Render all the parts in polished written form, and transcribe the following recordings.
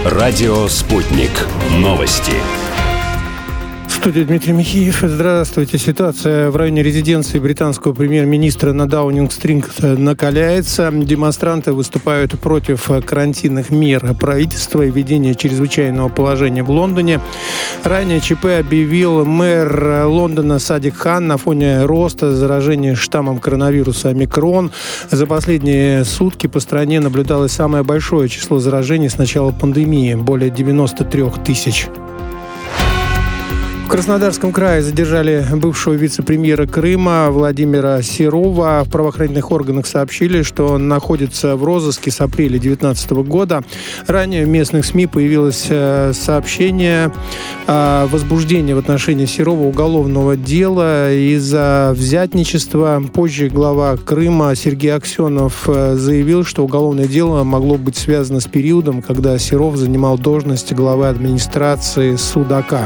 Радио «Спутник». Новости. В студии Дмитрий Михеев. Здравствуйте. Ситуация в районе резиденции британского премьер-министра на Даунинг-стрит накаляется. Демонстранты выступают против карантинных мер правительства и введения чрезвычайного положения в Лондоне. Ранее ЧП объявил мэр Лондона Садик Хан на фоне роста заражения штаммом коронавируса омикрон. За последние сутки по стране наблюдалось самое большое число заражений с начала пандемии – более 93 тысяч. В Краснодарском крае задержали бывшего вице-премьера Крыма Владимира Серова. В правоохранительных органах сообщили, что он находится в розыске с апреля 2019 года. Ранее в местных СМИ появилось сообщение о возбуждении в отношении Серова уголовного дела из-за взятничества. Позже глава Крыма Сергей Аксенов заявил, что уголовное дело могло быть связано с периодом, когда Серов занимал должность главы администрации Судака.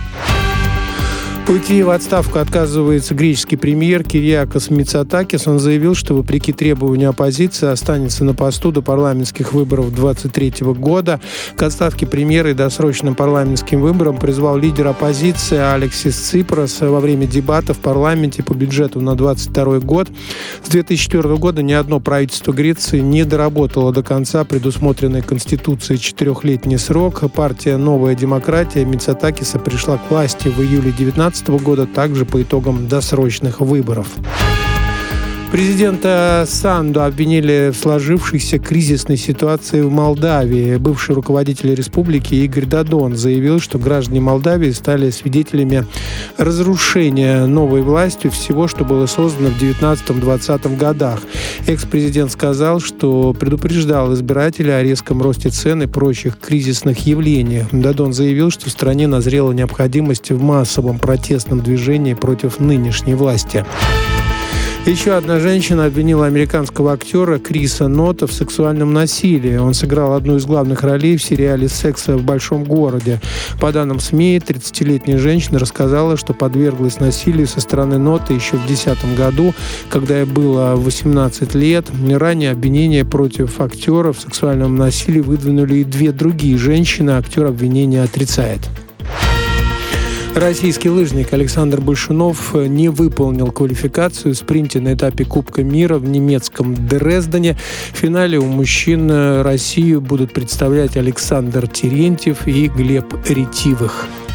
Уйти в отставку отказывается греческий премьер Кириакос Мицотакис. Он заявил, что вопреки требованию оппозиции останется на посту до парламентских выборов 2023 года. К отставке премьера и досрочным парламентским выборам призвал лидер оппозиции Алексис Ципрос во время дебатов в парламенте по бюджету на 2022 год. С 2004 года ни одно правительство Греции не доработало до конца предусмотренный Конституцией 4-летний срок. Партия «Новая демократия» Мицотакиса пришла к власти в июле 2019 года, также по итогам досрочных выборов. Президента Санду обвинили в сложившейся кризисной ситуации в Молдавии. Бывший руководитель республики Игорь Додон заявил, что граждане Молдавии стали свидетелями разрушения новой властью всего, что было создано в 19-20 годах. Экс-президент сказал, что предупреждал избирателей о резком росте цен и прочих кризисных явлениях. Додон заявил, что в стране назрела необходимость в массовом протестном движении против нынешней власти. Еще одна женщина обвинила американского актера Криса Нота в сексуальном насилии. Он сыграл одну из главных ролей в сериале «Секс в большом городе». По данным СМИ, 30-летняя женщина рассказала, что подверглась насилию со стороны Нота еще в 2010 году, когда ей было 18 лет. Ранее обвинения против актера в сексуальном насилии выдвинули и две другие женщины. Актер обвинения отрицает. Российский лыжник Александр Большунов не выполнил квалификацию в спринте на этапе Кубка мира в немецком Дрездене. В финале у мужчин Россию будут представлять Александр Терентьев и Глеб Ретивых.